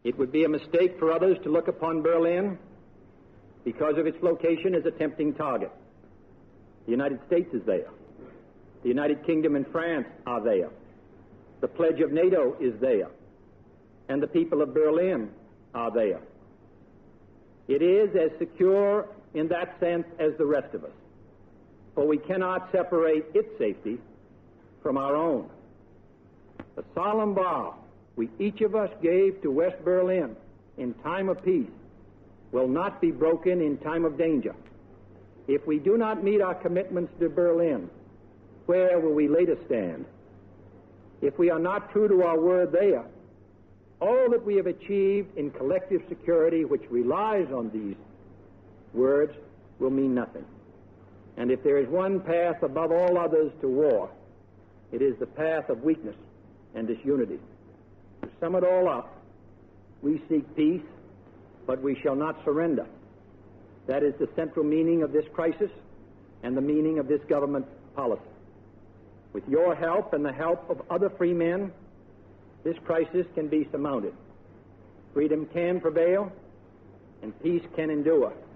It would be a mistake for others to look upon Berlin because of its location as a tempting target. The United States is there. The United Kingdom and France are there. The pledge of NATO is there. And the people of Berlin are there. It is as secure in that sense as the rest of us, for we cannot separate its safety from our own. The solemn vow we each of us gave to West Berlin in time of peace will not be broken in time of danger. If we do not meet our commitments to Berlin, where will we later stand? If we are not true to our word there, all that we have achieved in collective security, which relies on these words, will mean nothing. And if there is one path above all others to war, it is the path of weakness and disunity. To sum it all up, we seek peace, but we shall not surrender. That is the central meaning of this crisis and the meaning of this government policy. With your help and the help of other free men, this crisis can be surmounted. Freedom can prevail, and peace can endure.